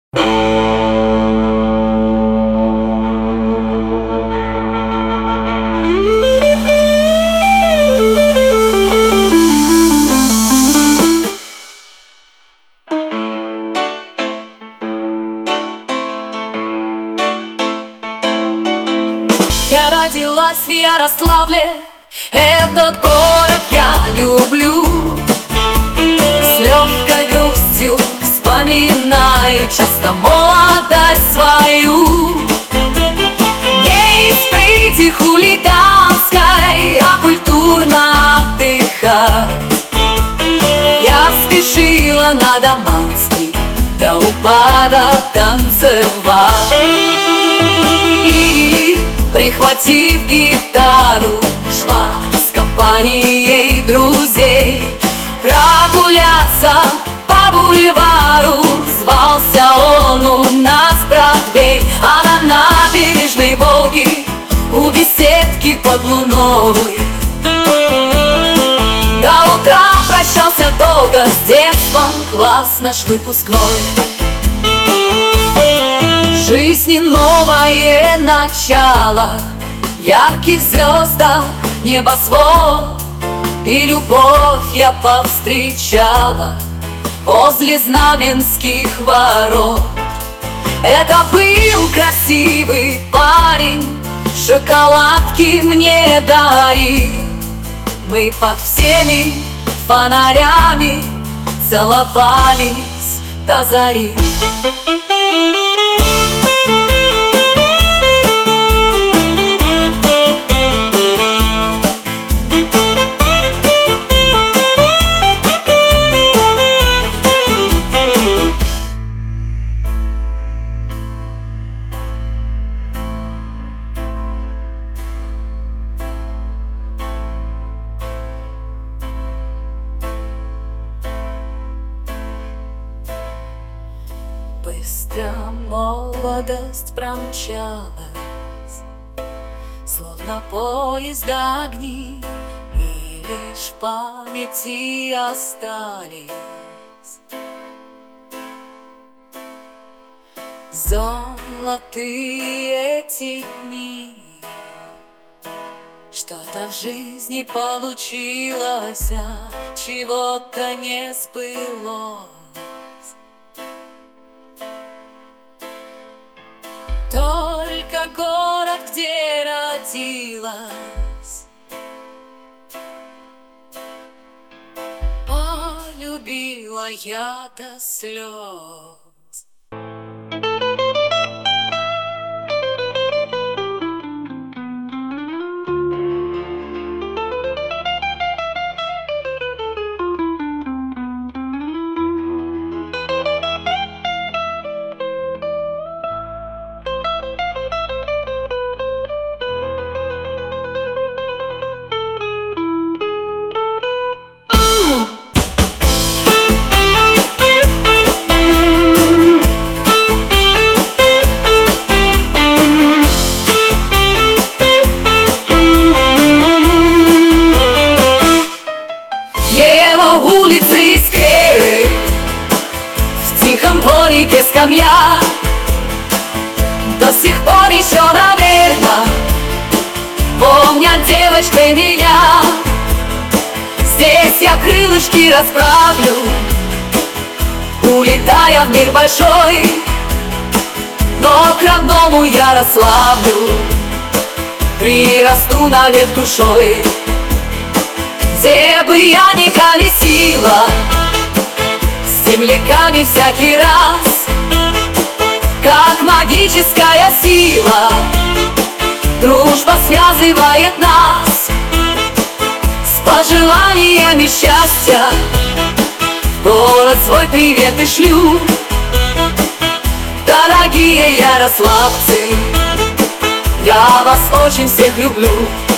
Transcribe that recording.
Я родилась в Ярославле, этот город я люблю. С легкой грустью вспоминаю часто молодость свою. Не из прыти хулиганской, а культурно отдыхать. Я спешила на Даманский до упада танцевать. И, прихватив гитару, шла с компанией друзей прогуляться по бульвару. Звался он у нас Бродвей, а на набережной Волги у беседки под луной до утра прощался долго с детством, класс наш выпускной. В жизни новое начало, ярких звездах небосвод, и любовь я повстречала возле Знаменских ворот. Это был красивый парень, шоколадки мне дарил. Мы под всеми фонарями целовались до зари. Быстро молодость промчалась, словно поезда огни, и лишь в памяти остались золотые эти дни. Что-то в жизни получилось, а чего-то не сбылось. Только город, где родилась, полюбила я до слез. Улицы и скверы, в тихом дворике скамья, до сих пор еще, наверно, помнят девочкой меня. Здесь я крылышки расправлю, улетая в мир большой, но к родному Ярославлю прирасту навек душой. Где бы я ни колесила, с земляками всякий раз, как магическая сила, дружба связывает нас. С пожеланиями счастья в город свой привет и шлю. Дорогие ярославцы, я вас очень всех люблю.